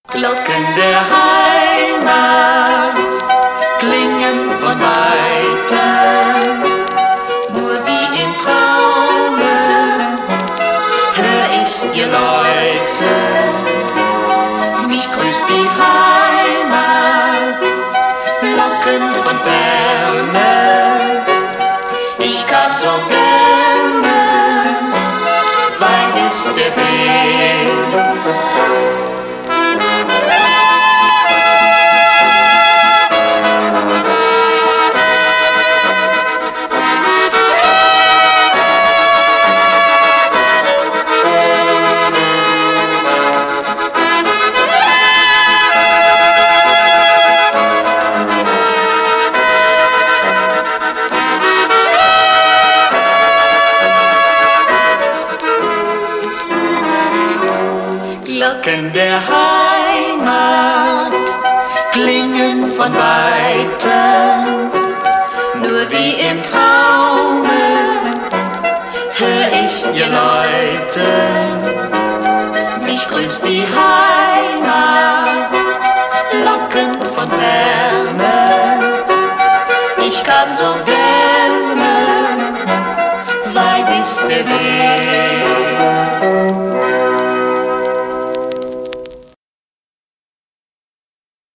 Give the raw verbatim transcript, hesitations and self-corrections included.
Glocken der Heimat klingen von weitem, nur wie im Traume hör ich ihr läuten. Mich grüßt die Heimat, Glocken von ferne, ich kam so gerne, weit ist der Weg. Glocken der Heimat klingen von weitem, nur wie im Traume hör ich ihr läuten. Mich grüßt die Heimat, lockend von ferne, ich kam so gerne, weit ist der Weg.